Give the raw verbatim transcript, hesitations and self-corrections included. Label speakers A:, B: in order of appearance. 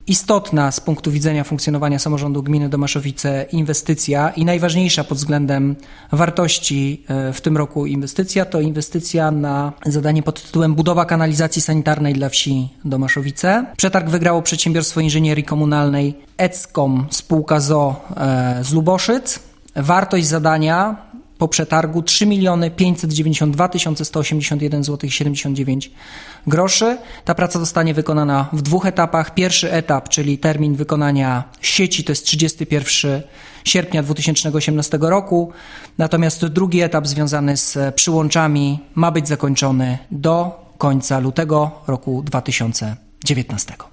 A: istotna z punktu widzenia funkcjonowania samorządu gminy Domaszowice inwestycja i najważniejsza pod względem wartości w tym roku inwestycja to inwestycja na zadanie pod tytułem budowa kanalizacji sanitarnej dla wsi Domaszowice. Przetarg wygrało przedsiębiorstwo inżynierii komunalnej Eckom spółka z o o z Luboszyc. Wartość zadania po przetargu trzy miliony pięćset dziewięćdziesiąt dwa tysiące sto osiemdziesiąt jeden złotych siedemdziesiąt dziewięć groszy. Ta praca zostanie wykonana w dwóch etapach. Pierwszy etap, czyli termin wykonania sieci, to jest trzydziestego pierwszego sierpnia dwa tysiące osiemnastego roku. Natomiast drugi etap związany z przyłączami ma być zakończony do końca lutego roku dwa tysiące dziewiętnastego.